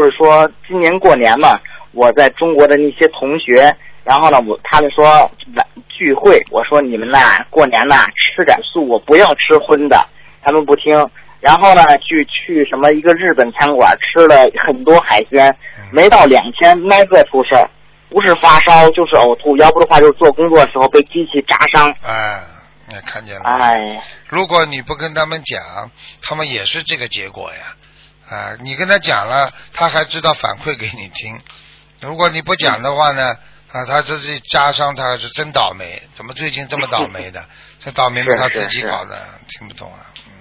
就是说今年过年嘛，我在中国的那些同学，然后呢，他们说聚会，我说你们呐过年呐吃点素，我不要吃荤的，他们不听。然后呢，去什么一个日本餐馆吃了很多海鲜，没到2天，那个出事儿，不是发烧就是呕吐，要不的话就是做工作的时候被机器扎伤。 哎，你看见了？ 哎， 如果你不跟他们讲，他们也是这个结果呀。啊，你跟他讲了，他还知道反馈给你听。如果你不讲的话呢，他这是扎伤，他是真倒霉。怎么最近这么倒霉的？这倒霉是他自己搞的，听不懂啊。